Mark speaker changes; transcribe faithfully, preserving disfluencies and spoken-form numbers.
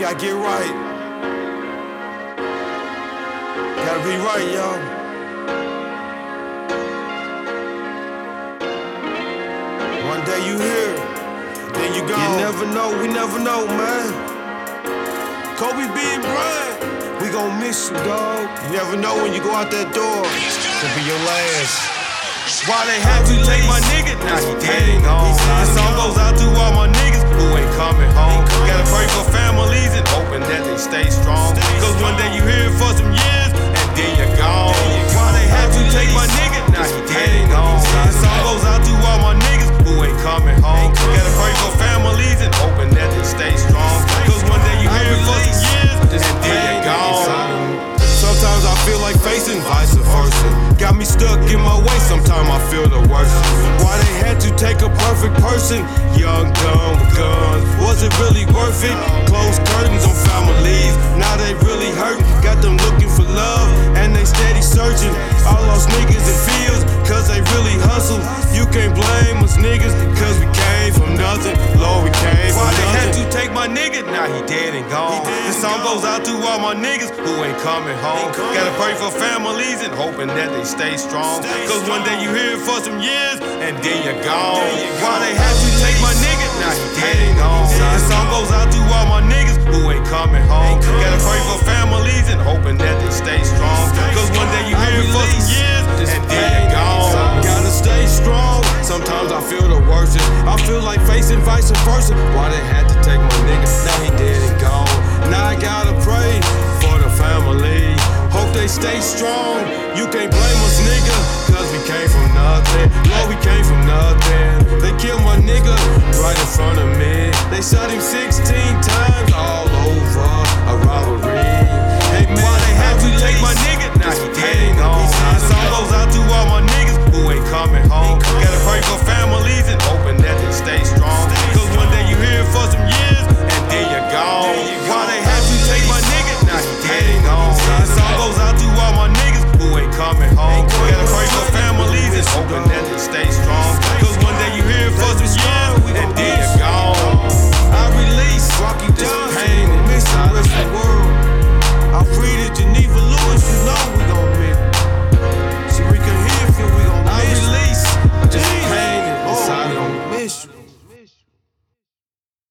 Speaker 1: gotta get right. Gotta be right, y'all. One day you here, then you gone. You never know, we never know, man. Kobe Big Bryant, we gon' miss you, dog. You never know when you go out that door, could be your last. Why they had to take my nigga? Now he dead and gone. This song goes out to all my niggas who ain't coming home. Gotta pray for families and hoping that they stay strong. Cause one day you here for some years and then you're gone. Why they had to take my nigga? Now he dead and gone. This song goes out to all my niggas who ain't coming home. Gotta pray for families and hoping that they stay strong. Cause one day you here for some years and then you're gone. Sometimes I feel like facing vice versa. Got me stuck in my way, sometimes I feel the worst. Why they had to take a perfect person? Young, dumb, with guns. Was it really worth it? Closed curtains on families. Now they really hurting. Got them looking for love, and they steady searching. All lost niggas in fields, cause they really hustle. You can't blame us niggas, cause we came from nothing. Lord, we came from nothing. Why they had to take my nigga? Now he dead and gone. This song goes out to all my niggas who ain't coming home. Gotta pray for families and hoping that they stay strong. Cause one day you here for some years and then you're gone. Why they had to take my nigga? Now he dead and gone. This song goes out to all my niggas who ain't coming home. Gotta pray for families and hoping that they stay strong. Cause one day you here for some years and then you're gone. Gotta stay strong. Sometimes I feel the worst. I feel like facing vice versa. Why they had to take my nigga? Now he dead and gone. Now I gotta pray for the family. Hope they stay strong. You can't blame us, nigga, cause we came from nothing. Lord, we came from nothing. They killed my nigga right in front of me. They shot him sixteen times.